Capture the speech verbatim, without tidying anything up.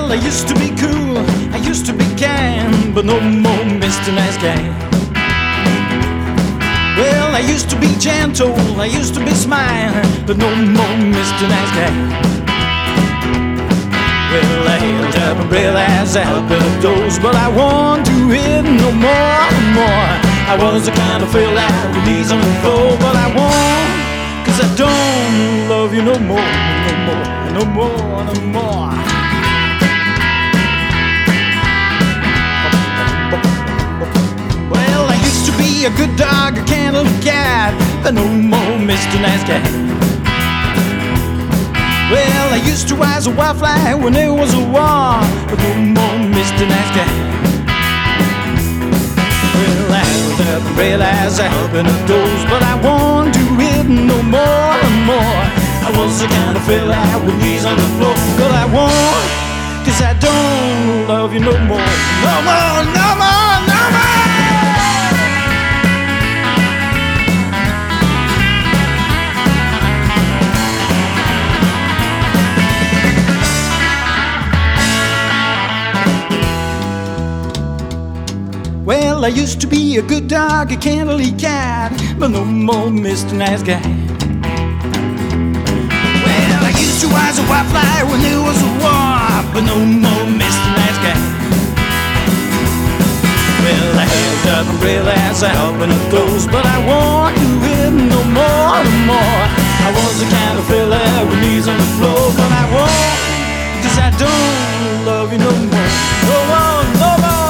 Well, I used to be cool, I used to be kind, but no more Mister Nice Guy. Well, I used to be gentle, I used to be smiling, but no more Mister Nice Guy. Well, I held up and realized I had been a dose, but I want to hit no more, no more. I was the kind of fell out with knees on the floor, but I won't, cause I don't love you no more, no more, no more, no more. Well, I used to be a good dog, a candle cat, but no more Mister Nice Guy. Well, I used to rise a wildfly when there was a war, but no more Mister Nice Guy. Well, I held up and realized I had been a dose, but I want to hit no more and more. I was the kind of fella with knees on the floor, but I won't, cause I don't love you no more. No more, no more, no more. Well, I used to be a good dog, a candle cat, but no more Mister Nice Guy. Well, I used to rise a wildfly when there was a war, but no more Mister Nice Guy. Well, I held up and realized I had been a dose, but I want to hit no more, no more. I was the kind of fella with knees on the floor, but I won't, cause I don't love you no more. No more, no more.